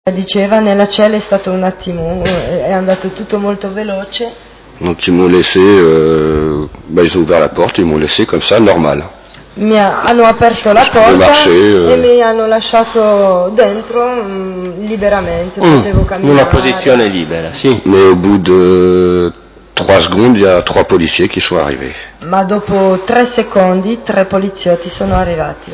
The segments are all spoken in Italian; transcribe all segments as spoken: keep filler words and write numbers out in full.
Diceva, nella cella è stato un attimo, è andato tutto molto veloce. Donc ils m'ont laissé, euh, bah, ils ont ouvert la porte, ils m'ont laissé comme ça, normal. Mi ha, hanno aperto la Je pouvais porta marcher, euh... e mi hanno lasciato dentro mh, liberamente, mm, potevo camminare. Una posizione libera, sì. Mais au bout de trois secondes, il y a trois policiers qui sont arrivés. Ma dopo tre secondi, tre poliziotti sono arrivati.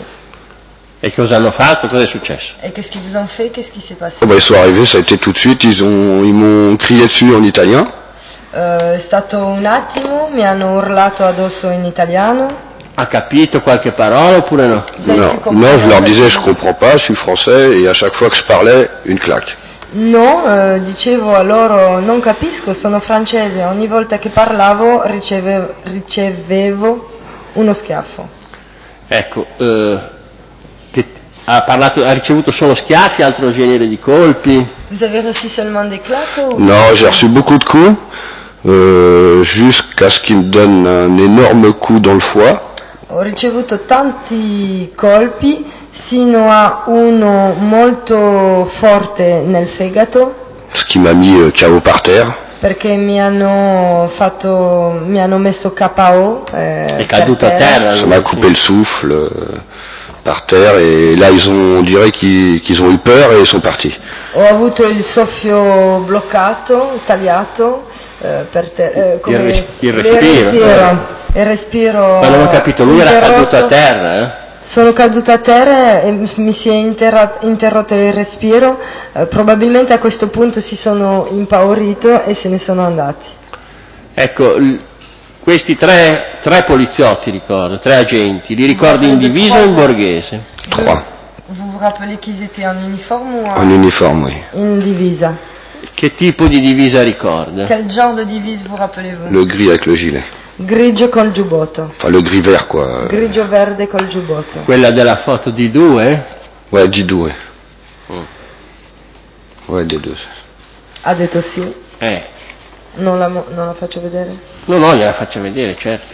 E cosa hanno fatto? Cosa è successo? Et qu'est-ce qu'ils vous ont fait? Qu'est-ce qui s'est passé? Oh, bah, ils sont arrivés, ça a été tout de suite, ils ont, ils m'ont crié dessus en italien. Uh, è stato un attimo, mi hanno urlato addosso in italiano. Ha capito qualche parola oppure no? Non, non, je leur disais je comprends pas, je suis français, et à chaque fois que je parlais, une claque. No, eh, dicevo a loro non capisco, sono francese, ogni volta che parlavo ricevevo, ricevevo uno schiaffo. Ecco, eh, che ha, parlato, ha ricevuto solo schiaffi, altro genere di colpi? Vous avez reçu seulement des claques ou... Non, j'ai reçu beaucoup de coups, euh, jusqu'à ce qu'ils me donnent un énorme coup dans le foie. Ho ricevuto tanti colpi, sino a uno molto forte nel fegato. Ce qui m'a mis euh, K O par terre. Perché mi hanno fatto, mi hanno messo K O. Eh, È caduto a terra. Ça m'a coupé le souffle euh, par terre et là ils ont, on dirait qu'ils, qu'ils ont eu peur et ils sont partis. Ho avuto il soffio bloccato, tagliato, eh, per te, eh, come il, res- il respiro. respiro. Il respiro. Ma non ho capito, lui interrotto. Era caduto a terra, eh? Sono caduta a terra e mi si è interrat- interrotto il respiro, eh, probabilmente a questo punto si sono impaurito e se ne sono andati. Ecco, l- questi tre, tre poliziotti ricordo, tre agenti, li ricordi in divisa o in borghese? Trois. Vous vous rappelez qu'ils étaient en uniforme ou en, en uniforme, oui. In divisa. Che tipo di divisa ricorda? Quel genre de divise vous rappelez-vous? Le gris avec le gilet. Grigio col giubbotto. Enfin le gris vert quoi. Grigio verde col giubbotto. Quella della foto di due? Ouais, di due. Mm. Ouais, des deux. Ha detto sì. Eh. Non la, non la faccio vedere? No, no, gliela faccio vedere, certo.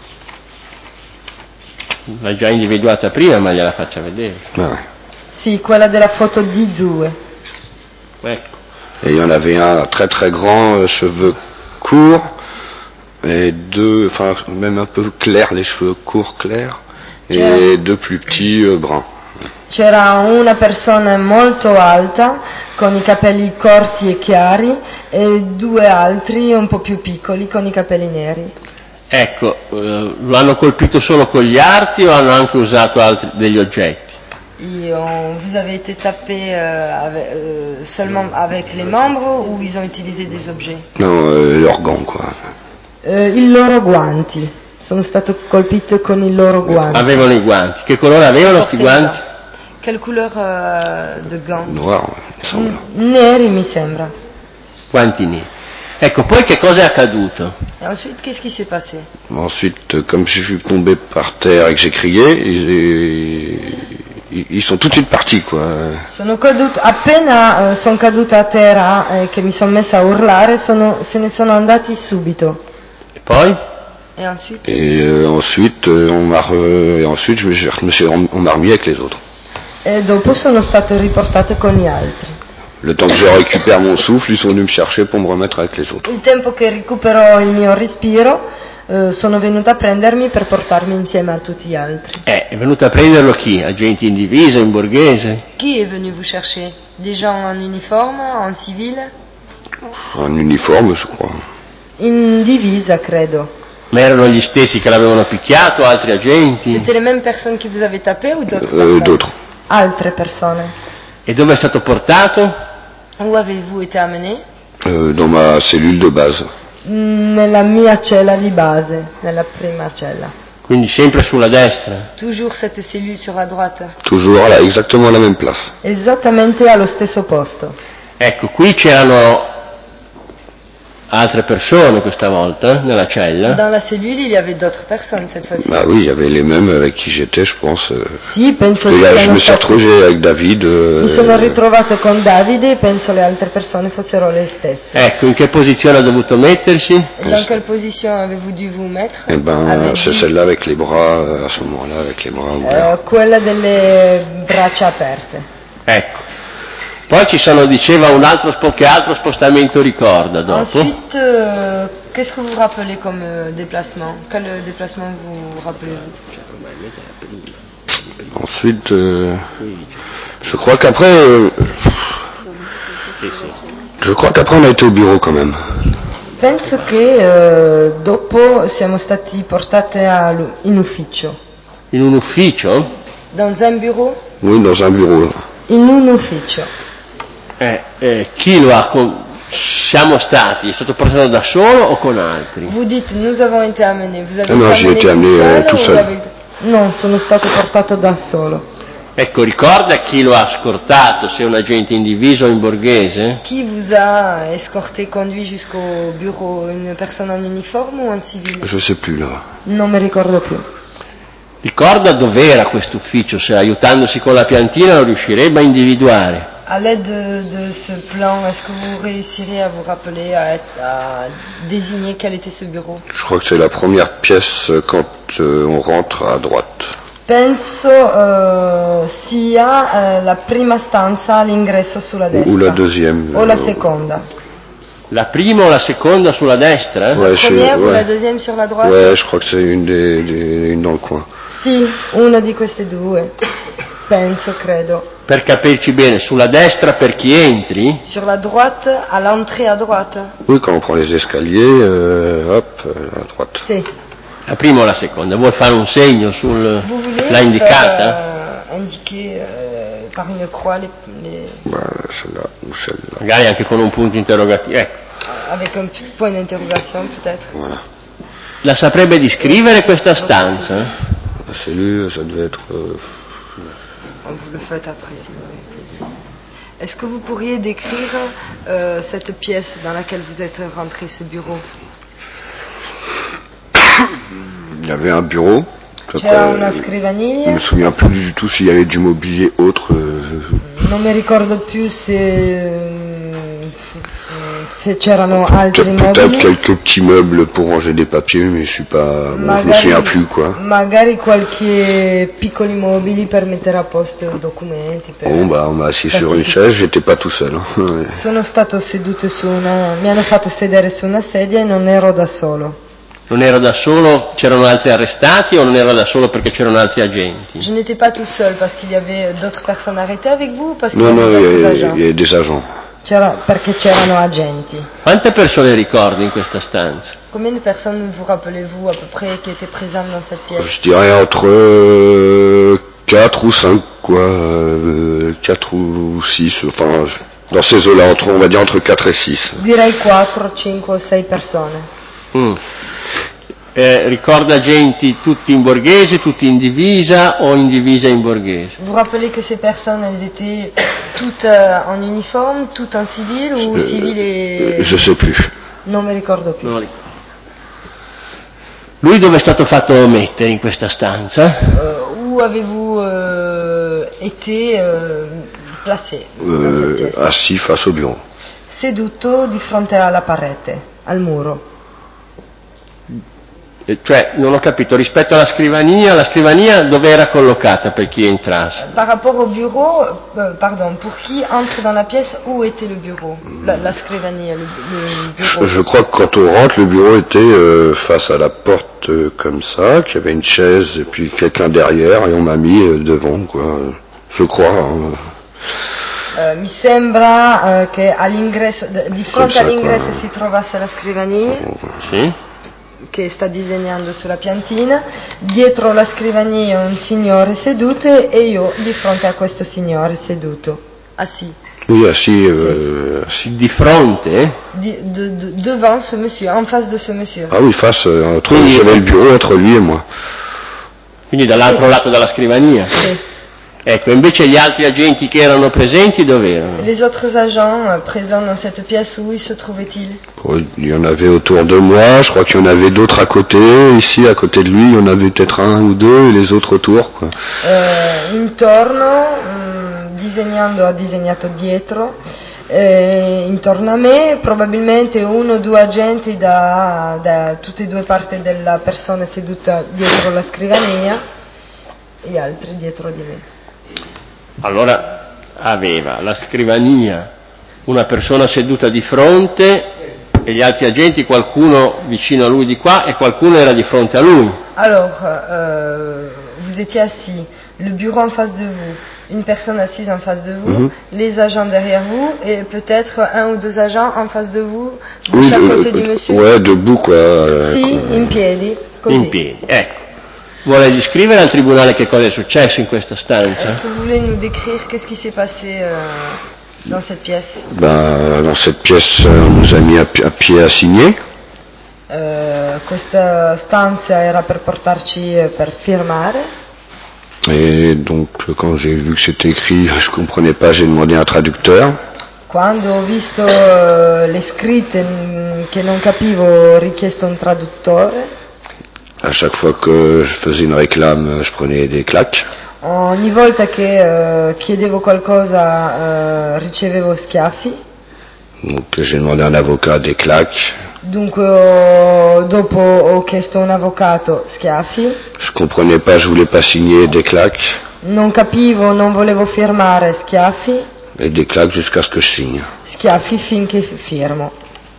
L'ha già individuata prima, ma gliela faccio vedere. Ah ouais. Sì, quella della foto di due. Ecco. Et il y en avait un très très grand, euh, cheveux courts, et deux, enfin même un peu clairs, les cheveux courts clairs, et deux plus petits euh, bruns. C'era una persona molto alta, con i capelli corti e chiari, e due altri un po' più piccoli, con i capelli neri. Ecco, eh, lo hanno colpito solo con gli arti o hanno anche usato altri, degli oggetti? Io, vous avez été tapé euh, avec, euh, seulement avec les membres ou ils ont utilisé des objets? Non, euh, leurs gants quoi. Eh, I loro guanti. Sono stato colpito con i loro guanti. Avevano i guanti. Che colore avevano questi guanti? Quelle couleur euh, de gants? Noir, il semble. N- neri mi sembra. Guanti neri. Ecco, poi che cosa è accaduto? Et ensuite, qu'est-ce qui s'est passé? Ensuite, comme je suis tombé par terre et que j'ai crié, ils, ils, ils sont tout de suite partis quoi. Sono caduta, appena uh, sono caduta a terra e eh, che mi sono messa a urlare, sono, se ne sono andati subito. E poi? Et ensuite? Et euh, ensuite, euh, on m'a, re... et ensuite, je me suis, je me suis, on m'a remis avec les autres. E dopo sono stato riportato con gli altri. Le temps que je récupère mon souffle, ils sont venus me chercher pour me remettre avec les autres. Il tempo che recupero il mio respiro, eh, sono venuta a prendermi per portarmi insieme a tutti gli altri. Eh, è venuto a prenderlo chi? Agenti in divisa, in borghese? Chi è venu vous chercher? Des gens en uniforme, en civile? En uniforme, je crois. In divisa, credo. Ma erano gli stessi che l'avevano picchiato, altri agenti? C'était les mêmes personnes qui vous avaient tapé ou d'autres Euh, personnes? d'autres. Altre persone. E dove è stato portato? Où avez-vous été amené? Euh, dans ma cellule de base. Nella mia cella di base, nella prima cella. Quindi sempre sulla destra? Toujours cette cellule sur la droite. Toujours là, exactement à la même place. Esattamente allo stesso posto. Ecco, qui c'erano altre persone questa volta, nella cella? Dans la cellule, il y avait d'autres personnes cette fois-ci. Bah oui, il y avait les mêmes avec qui j'étais, je pense. Euh, Sì, penso et che là, je siano me suis stati... retrouvé avec David. Euh, Mi sono ritrovato con Davide e penso le altre persone fossero le stesse. Ecco, in che posizione ha dovuto mettersi? Et dans quelle position avez-vous dû vous mettre? Eh ben, Avez-vous- c'est celle-là avec les bras, euh, à ce moment-là, avec les bras ouverts. Eh, quella delle braccia aperte. Ecco. Poi ci sono, diceva, un altro, che altro spostamento ricorda dopo? Ensuite, euh, qu'est-ce que vous rappelez comme euh, déplacement? Quel euh, déplacement vous rappelez? Ensuite, euh, je crois qu'après, euh, je crois qu'après on a été au bureau quand même. Penso che eh, dopo siamo stati portati a, in ufficio. In un ufficio? Dans un bureau? Oui, dans un bureau. In un ufficio. Eh, eh, chi lo ha con... Siamo stati, è stato portato da solo o con altri? Vous dites, nous avons été amenés. Vous avez eh no, été été amené amené tout seul? tout seul. No, sono stato portato da solo. Ecco, ricorda chi lo ha scortato, se è un agente in divisa o in borghese? Chi vous a escorté, conduit jusqu'au bureau? Une personne en uniforme ou en civil? Je sais plus là. Non mi ricordo più. Ricorda dov'era questo ufficio, se aiutandosi con la piantina lo riuscirebbe a individuare. À l'aide de, de ce plan, est-ce que vous réussirez à vous rappeler, à, être, à désigner quel était ce bureau? Je crois que c'est la première pièce quand euh, on rentre à droite. Penso uh, sia uh, la prima stanza all'ingresso sulla destra. Ou la deuxième. O la seconda. La prima o la seconda sulla destra? Ouais, la première je, ou ouais. la deuxième sur la droite? Ouais, je crois que c'est une, des, des, une dans le coin. Sì, una di queste due. Penso, credo. Per capirci bene, sulla destra per chi entri? Sur la droite, à l'entrée à droite. Oui, quand on prend les escaliers, euh, hop, à droite. Sì. La prima o la seconda? Vuoi fare un segno sul... Vous voulez l'ha indicata? Euh, indiquer euh, par une croix les... les... Bah, celle-là ou celle-là. Magari anche con un punto interrogativo. Ecco. Avec un point d'interrogation peut-être. Voilà. La saprebbe descrivere questa stanza? La cellule, ça devait être... Euh... Vous le faites après si vous voulez. Est-ce que vous pourriez décrire euh, cette pièce dans laquelle vous êtes rentré, ce bureau? Il y avait un bureau. C'era una scrivania. Je me souviens plus du tout s'il y avait du mobilier autre. Euh... Non mi ricordo più se, se c'erano altri Peut-être, mobili. peut-être quelques petits meubles pour ranger des papiers, mais je suis pas, bon, magari, je me souviens plus quoi. Magari qualche piccoli mobili per mettere a posto documenti. Per bon bah on m'a assis sur une chaise, j'étais pas tout seul. Hein. Sono stato seduto su una, mi hanno fatto sedere su una sedia e non ero da solo. Non ero da solo, c'erano altri arrestati o non ero da solo perché c'erano altri agenti? Je n'étais pas tout seul parce qu'il y avait d'autres personnes arrêtées avec vous ou parce qu'il no, y avait no, d'autres y a, agents? Il y a des agents. C'era, perché c'erano agenti. Quante persone ricordi in questa stanza? Combien de personnes vous rappelez-vous à peu près qui étaient présentes dans cette pièce? Je dirais entre euh, quatre ou cinq quoi, euh, quatre ou six, enfin dans ces eaux-là, entre, on va dire entre quatre et six. Direi quattro, cinque o sei persone. Mm. Eh, ricorda agenti tutti in borghese, tutti in divisa o in divisa in borghese? Vous rappelez que ces personnes, elles étaient toutes euh, en uniforme, toutes en civil ou euh, civil et... Je sais plus. Non mi ricordo più. Non ricordo. Lui dove è stato fatto mettere in questa stanza? Uh, où avez-vous euh, été euh, placé dans cette pièce? Euh, assis face au bureau. Seduto di fronte alla parete, al muro. Cioè, non ho capito, rispetto alla scrivania, la scrivania dove era collocata per chi entrasse? Par rapport au bureau, euh, pardon, pour qui entre dans la pièce, où était le bureau? La, la scrivania, le, le bureau. Je, je crois que quand on rentre, le bureau était euh, face à la porte euh, comme ça, qu'il y avait une chaise et puis quelqu'un derrière et on m'a mis euh, devant, quoi. Je crois. Hein. Uh, mi sembra uh, che all'ingresso, di fronte ça, all'ingresso quoi. si trovasse la scrivania. Sì? Che sta disegnando sulla piantina, dietro la scrivania un signore seduto e io di fronte a questo signore seduto, assis. Oui, assis, euh, assis. Di fronte? Di, de, de, devant ce monsieur, en face de ce monsieur. Ah oui, face, euh, entre, j'avais le bureau entre lui et moi. Quindi dall'altro Sì. lato della scrivania? Sì. Ecco, invece gli altri agenti che erano presenti dove erano? Les autres agents euh, présents dans cette pièce, où ils se trouvaient-ils? Bon, il y en avait autour de moi, je crois qu'il y en avait d'autres à côté, ici à côté de lui, il y en avait peut-être un ou deux, et les autres autour, quoi. Eh, intorno, mh, disegnando, ha disegnato dietro, eh, intorno a me, probabilmente uno o due agenti da, da tutte e due parti della persona seduta dietro la scrivania, e gli altri dietro di me. Allora, aveva la scrivania, una persona seduta di fronte e gli altri agenti, qualcuno vicino a lui di qua e qualcuno era di fronte a lui. Alors, euh, vous étiez assis, le bureau en face de vous, une personne assise en face de vous, mm-hmm. les agents derrière vous et peut-être un ou deux agents en face de vous, de oui, chaque côté euh, du monsieur. Ouais, debout quoi. Euh, sì, quoi. in piedi, così. In piedi, ecco. Vuole descrivere al tribunale che cosa è successo in questa stanza? Est-ce que vous voulez nous décrire qu'est-ce qui s'est passé euh, dans cette pièce? Bah, dans cette pièce, on nous a mis à, à pied à signer. Uh, questa stanza era per portarci per firmare. Et donc quand j'ai vu que c'était écrit, je comprenais pas, j'ai demandé un traducteur. Quando ho visto uh, le scritte che non capivo, ho richiesto un traduttore. À chaque fois que je faisais une réclame, je prenais des claques. Ogni volta che uh, chiedevo qualcosa uh, ricevevo schiaffi. Donc j'ai demandé un avocat, des claques. Dunque ho, dopo ho chiesto un avvocato, schiaffi. Je comprenais pas, je voulais pas signer, des claques. Non capivo, non volevo firmare, schiaffi. Et des claques jusqu'à ce que je signe. Schiaffi finché firmo.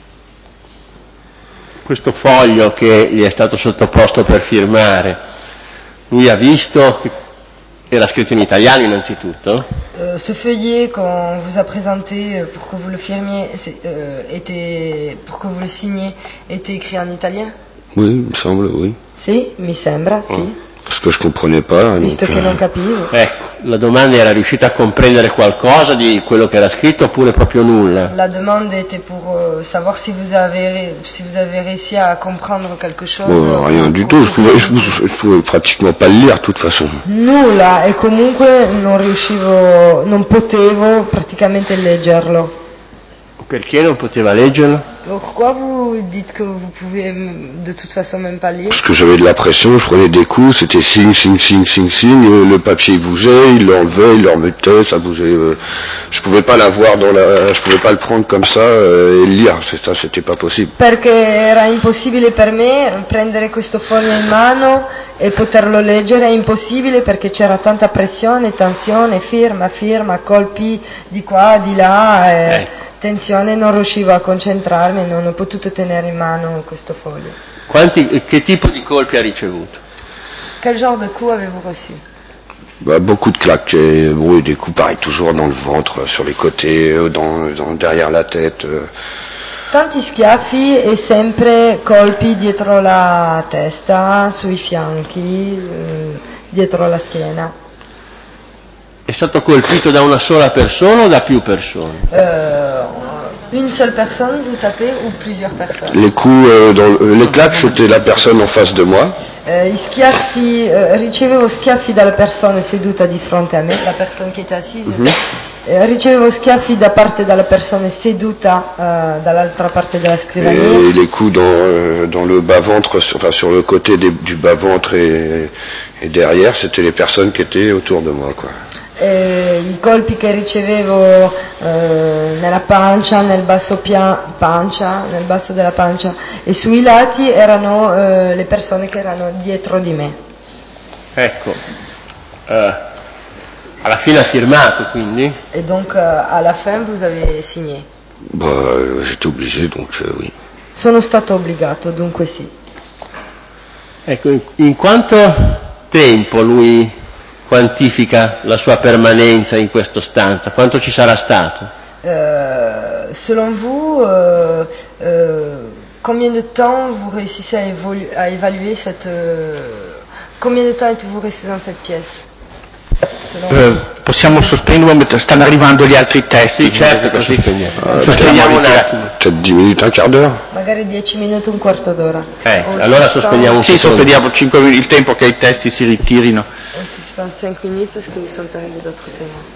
Questo foglio che gli è stato sottoposto per firmare, lui ha visto che era scritto in italiano innanzitutto? Euh, ce feuillet qu'on vous a présenté pour que vous le firmiez, euh, était, pour que vous le signiez, était écrit en italien? Oui, il me semble, oui. Sì, mi sembra, sì. Oh, parce que je comprenais pas. Visto donc, che euh... non capivo. Ecco, la domanda era: riuscita a comprendere qualcosa di quello che era scritto oppure proprio nulla? La demande était pour euh, savoir si vous avez si vous avez réussi à comprendre quelque chose. Bon, rien du tout, je pouvais, je, je pouvais pratiquement pas le lire de toute façon. Nulla, e comunque non riuscivo, non potevo praticamente leggerlo. Perché non poteva leggerlo? Pourquoi vous dites que vous pouvez de toute façon même pas lire? Parce que j'avais de la pression, je prenais des coups, c'était signe, signe, signe, signe, signe, le papier bougeait, il l'enlevait, il le remettait, ça bougeait. Euh, je pouvais pas l'avoir dans la, je pouvais pas le prendre comme ça euh, et le lire, ça, c'était pas possible. Perché era impossibile per me prendere questo foglio in mano e poterlo leggere, è impossibile perché c'era tanta pressione, tensione, firma, firma, colpi di qua, di là. E... Eh. Tensione, non riuscivo a concentrarmi, non ho potuto tenere in mano questo foglio. Quanti, che tipo di colpi ha ricevuto? Quel genre de coup avez-vous reçu? Bah, beaucoup de claques, et, bon, et des coups pareil, toujours dans le ventre, sur les côtés, dans, dans, derrière la tête. Euh. Tanti schiaffi e sempre colpi dietro la testa, sui fianchi, eh, dietro la schiena. È stato colpito da una sola persona o da più persone? Euh, une seule personne vous tapez ou plusieurs personnes? Les coups, euh, dans, euh, les claques, c'était la personne en face de moi. Euh, I schiaffi, eh, ricevevo schiaffi dalla persona seduta di fronte a me, la persona che è assise. Mm-hmm. Eh, ricevevo schiaffi da parte della persona seduta eh, dall'altra parte della scrivania. Et les coups dans, euh, dans le bas-ventre, enfin sur le côté des, du bas-ventre et, et derrière, c'était les personnes qui étaient autour de moi, quoi. Eh, I colpi che ricevevo eh, nella pancia, nel basso pia- pancia, nel basso della pancia e sui lati erano eh, le persone che erano dietro di me. Ecco, eh, alla fine ha firmato quindi? Et donc euh, à la fin vous avez signé? Bah, euh, j'étais obligé, donc euh, oui. Sono stato obbligato, dunque sì. Ecco, in, in quanto tempo lui quantifica la sua permanenza in questa stanza? Quanto ci sarà stato? Euh, selon vous, euh, euh, combien de temps vous réussissez à, évolu- à évaluer cette... Euh, combien de temps êtes-vous resté dans cette pièce? Eh, possiamo sospendere, stanno arrivando gli altri testi. Sì, certo che sospendiamo. Uh, Sospendiamo un attimo. Peut-être dix minutes, un quart d'heure. Magari dieci minuti, un quarto d'ora. Eh, allora sospendiamo un Sì, secondo. sospendiamo cinque minuti, il tempo che i testi si ritirino. On suspend cinq minutes parce qu'ils sont arrivés d'autres témoins.